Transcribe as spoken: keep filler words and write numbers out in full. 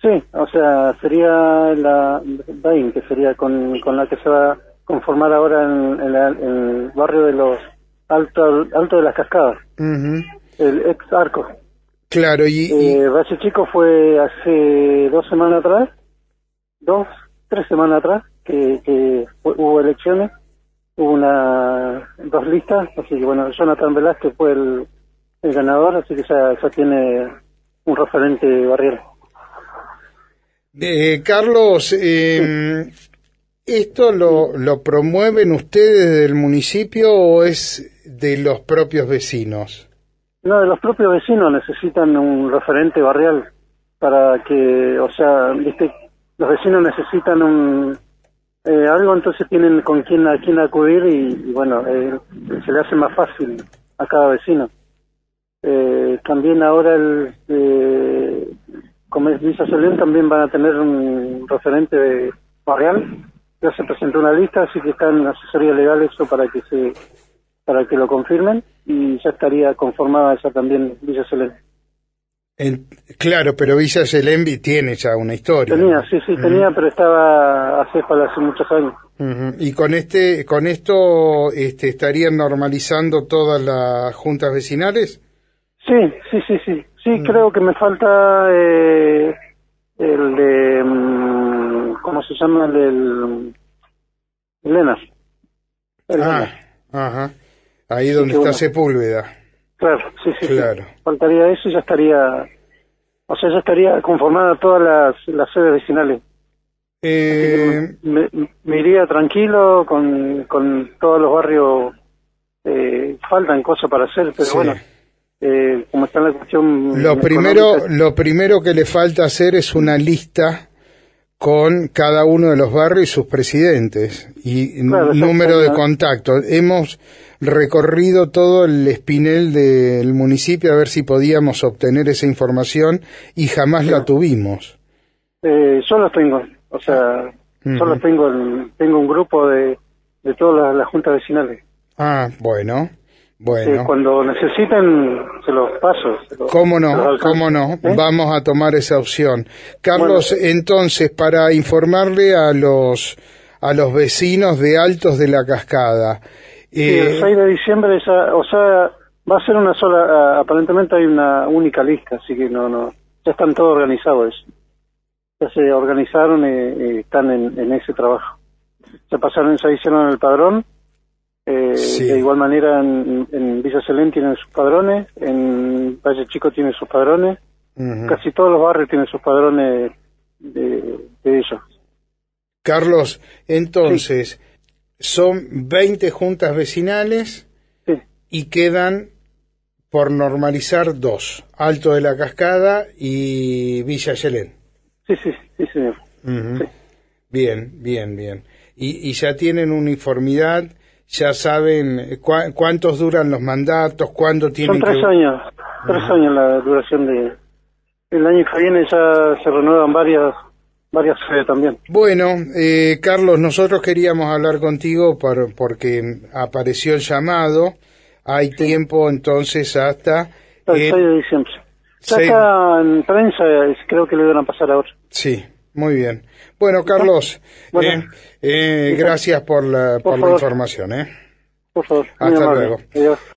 Sí, o sea, sería la veinte, sería con, con la que se va a conformar ahora en, en, la, en el barrio de los Alto, Alto de las Cascadas, Uh-huh. el ex Arco. Claro, y... y... Eh, Valle Chico fue hace dos semanas atrás, dos, tres semanas atrás, que, que fue, hubo elecciones, hubo una dos listas, así que bueno, Jonathan Velázquez fue el, el ganador, así que ya, ya tiene un referente barrial. Eh, Carlos, eh, sí. ¿Esto lo, lo promueven ustedes del municipio o es de los propios vecinos? No, de los propios vecinos necesitan un referente barrial para que, o sea, viste, los vecinos necesitan un eh, algo, entonces tienen con quién a quién acudir y, y bueno, eh, se le hace más fácil a cada vecino. Eh, también ahora el eh, como es Villa Selén, también van a tener un referente barrial. Ya se presentó una lista, así que está en asesoría legal eso para que se para que lo confirmen y ya estaría conformada ya también Villa Selén. En, claro, pero Villa Selén tiene ya una historia. Tenía, sí, sí, uh-huh. tenía, pero estaba hace para hace muchos años. Uh-huh. Y con este, con esto, este, estarían normalizando todas las juntas vecinales. Sí, sí, sí, sí, sí, uh-huh. Creo que me falta eh, el de, um, ¿cómo se llama? El del Lenas. El ah, Lenas. Ajá. Ahí donde está bueno. Sepúlveda. Claro, sí, sí, claro. Sí. Faltaría eso y ya estaría, o sea, ya estaría conformada todas las, las sedes vecinales. Eh... Me, me iría tranquilo con, con todos los barrios, eh, faltan cosas para hacer, pero sí. Bueno, eh, como está la cuestión... Lo primero, lo primero que le falta hacer es una lista con cada uno de los barrios y sus presidentes y claro, número de contactos. Hemos recorrido todo el espinel del municipio a ver si podíamos obtener esa información y jamás sí. la tuvimos. Eh, yo los tengo, o sea, uh-huh. solo tengo el, tengo un grupo de, de todas las, las juntas vecinales. Ah, bueno, bueno. Eh, cuando necesiten se los paso. Se los, ¿Cómo no? ¿Cómo no? ¿Eh? Vamos a tomar esa opción. Carlos, bueno. Entonces, para informarle a los a los vecinos de Altos de la Cascada. Sí, eh, el seis de diciembre ya, o sea, va a ser una sola, aparentemente hay una única lista, así que no, no, ya están todos organizados. Ya se organizaron y, y están en, en ese trabajo. Se pasaron, se hicieron el padrón. Eh, sí. De igual manera en, en Villa Selén tienen sus padrones, en Valle Chico tienen sus padrones, uh-huh. Casi todos los barrios tienen sus padrones de, de ellos. Carlos, entonces, sí. Son veinte juntas vecinales sí. Y quedan por normalizar dos, Alto de la Cascada y Villa Selén. Sí, sí, sí, señor. Uh-huh. Sí. Bien, bien, bien. Y, y ya tienen uniformidad. Ya saben cu- cuántos duran los mandatos, cuándo tienen Son tres que... años, tres uh-huh. años la duración de... El año que viene ya se renuevan varias varias sedes también. Bueno, eh, Carlos, nosotros queríamos hablar contigo por, porque apareció el llamado, hay sí. tiempo entonces hasta... El seis de diciembre. Ya seis... está en prensa, creo que le van a pasar ahora. Sí, muy bien. Bueno, Carlos, bueno, eh, eh, gracias por la, por, por la información. ¿eh? Por favor. Hasta luego. Adiós.